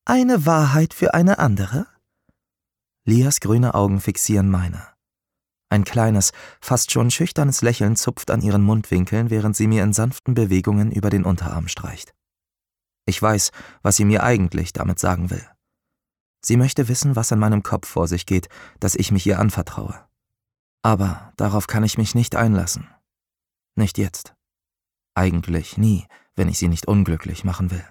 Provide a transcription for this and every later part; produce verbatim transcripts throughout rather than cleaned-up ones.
Eine Wahrheit für eine andere? Lias grüne Augen fixieren meine. Ein kleines, fast schon schüchternes Lächeln zupft an ihren Mundwinkeln, während sie mir in sanften Bewegungen über den Unterarm streicht. Ich weiß, was sie mir eigentlich damit sagen will. Sie möchte wissen, was in meinem Kopf vor sich geht, dass ich mich ihr anvertraue. Aber darauf kann ich mich nicht einlassen. Nicht jetzt. Eigentlich nie, wenn ich sie nicht unglücklich machen will.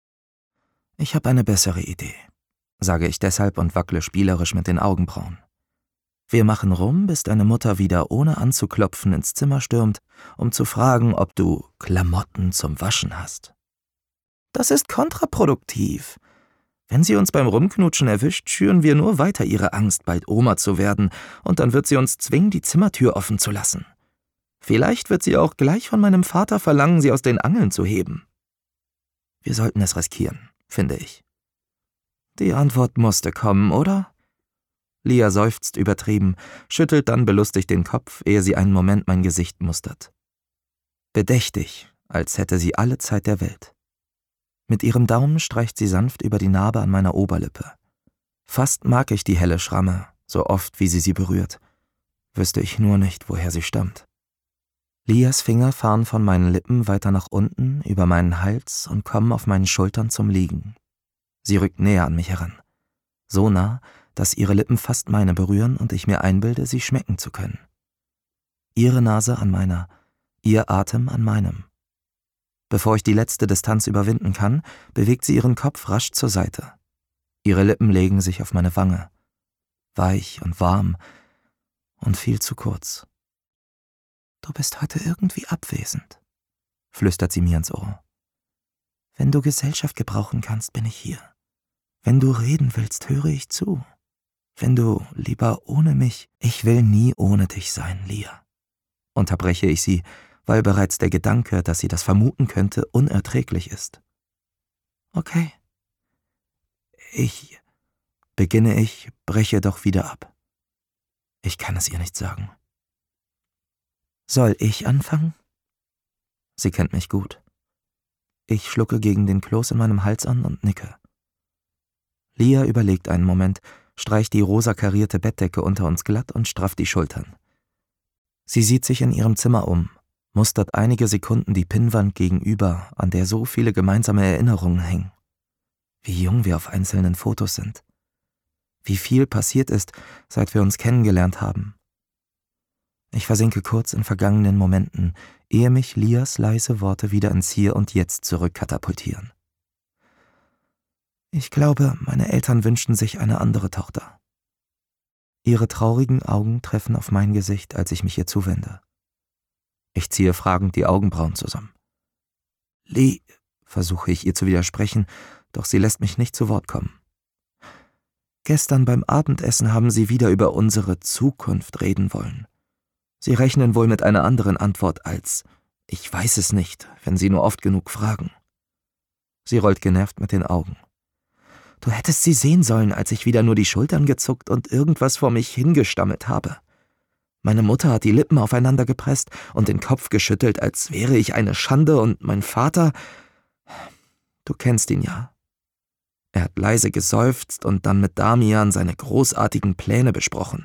Ich habe eine bessere Idee, sage ich deshalb und wackle spielerisch mit den Augenbrauen. Wir machen rum, bis deine Mutter wieder ohne anzuklopfen ins Zimmer stürmt, um zu fragen, ob du Klamotten zum Waschen hast. Das ist kontraproduktiv. Wenn sie uns beim Rumknutschen erwischt, schüren wir nur weiter ihre Angst, bald Oma zu werden, und dann wird sie uns zwingen, die Zimmertür offen zu lassen. Vielleicht wird sie auch gleich von meinem Vater verlangen, sie aus den Angeln zu heben. Wir sollten es riskieren, finde ich. Die Antwort musste kommen, oder? Lia seufzt übertrieben, schüttelt dann belustigt den Kopf, ehe sie einen Moment mein Gesicht mustert. Bedächtig, als hätte sie alle Zeit der Welt. Mit ihrem Daumen streicht sie sanft über die Narbe an meiner Oberlippe. Fast mag ich die helle Schramme, so oft wie sie sie berührt. Wüsste ich nur nicht, woher sie stammt. Lias Finger fahren von meinen Lippen weiter nach unten, über meinen Hals und kommen auf meinen Schultern zum Liegen. Sie rückt näher an mich heran. So nah, dass ihre Lippen fast meine berühren und ich mir einbilde, sie schmecken zu können. Ihre Nase an meiner, ihr Atem an meinem. Bevor ich die letzte Distanz überwinden kann, bewegt sie ihren Kopf rasch zur Seite. Ihre Lippen legen sich auf meine Wange. Weich und warm und viel zu kurz. »Du bist heute irgendwie abwesend«, flüstert sie mir ins Ohr. »Wenn du Gesellschaft gebrauchen kannst, bin ich hier. Wenn du reden willst, höre ich zu. Wenn du lieber ohne mich, ich will nie ohne dich sein, Lia.« Unterbreche ich sie, weil bereits der Gedanke, dass sie das vermuten könnte, unerträglich ist. »Okay.« Ich, beginne ich, breche doch wieder ab. Ich kann es ihr nicht sagen. »Soll ich anfangen?« Sie kennt mich gut. Ich schlucke gegen den Kloß in meinem Hals an und nicke. Lia überlegt einen Moment, streicht die rosa karierte Bettdecke unter uns glatt und strafft die Schultern. Sie sieht sich in ihrem Zimmer um, mustert einige Sekunden die Pinnwand gegenüber, an der so viele gemeinsame Erinnerungen hängen. Wie jung wir auf einzelnen Fotos sind. Wie viel passiert ist, seit wir uns kennengelernt haben. Ich versinke kurz in vergangenen Momenten, ehe mich Lias leise Worte wieder ins Hier und Jetzt zurückkatapultieren. Ich glaube, meine Eltern wünschten sich eine andere Tochter. Ihre traurigen Augen treffen auf mein Gesicht, als ich mich ihr zuwende. Ich ziehe fragend die Augenbrauen zusammen. »Lee«, versuche ich ihr zu widersprechen, doch sie lässt mich nicht zu Wort kommen. »Gestern beim Abendessen haben sie wieder über unsere Zukunft reden wollen. Sie rechnen wohl mit einer anderen Antwort als »Ich weiß es nicht«, wenn sie nur oft genug fragen.« Sie rollt genervt mit den Augen. »Du hättest sie sehen sollen, als ich wieder nur die Schultern gezuckt und irgendwas vor mich hingestammelt habe. Meine Mutter hat die Lippen aufeinander gepresst und den Kopf geschüttelt, als wäre ich eine Schande, und mein Vater, du kennst ihn ja. Er hat leise geseufzt und dann mit Damian seine großartigen Pläne besprochen.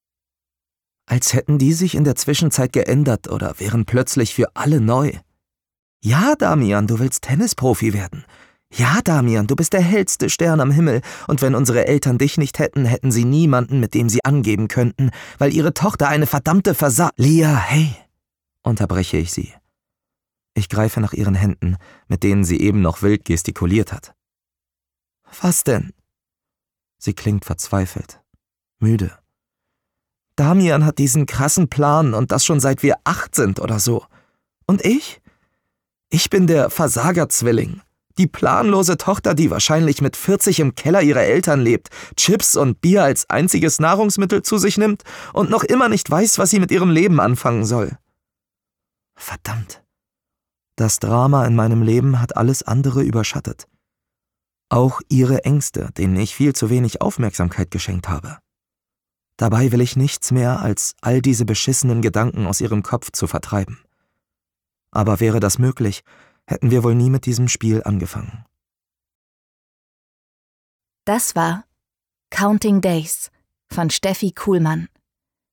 Als hätten die sich in der Zwischenzeit geändert oder wären plötzlich für alle neu. Ja, Damian, du willst Tennisprofi werden. Ja, Damian, du bist der hellste Stern am Himmel, und wenn unsere Eltern dich nicht hätten, hätten sie niemanden, mit dem sie angeben könnten, weil ihre Tochter eine verdammte Versa... Lia, hey, unterbreche ich sie. Ich greife nach ihren Händen, mit denen sie eben noch wild gestikuliert hat. Was denn? Sie klingt verzweifelt, müde. Damian hat diesen krassen Plan, und das schon seit wir acht sind oder so. Und ich? Ich bin der Versagerzwilling. Die planlose Tochter, die wahrscheinlich mit vierzig im Keller ihrer Eltern lebt, Chips und Bier als einziges Nahrungsmittel zu sich nimmt und noch immer nicht weiß, was sie mit ihrem Leben anfangen soll. Verdammt. Das Drama in meinem Leben hat alles andere überschattet. Auch ihre Ängste, denen ich viel zu wenig Aufmerksamkeit geschenkt habe. Dabei will ich nichts mehr, als all diese beschissenen Gedanken aus ihrem Kopf zu vertreiben. Aber wäre das möglich, hätten wir wohl nie mit diesem Spiel angefangen. Das war Counting Days von Steffi Kuhlmann.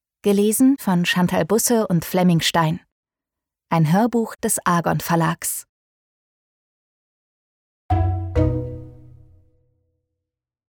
Gelesen von Chantal Busse und Flemming Stein. Ein Hörbuch des Argon Verlags.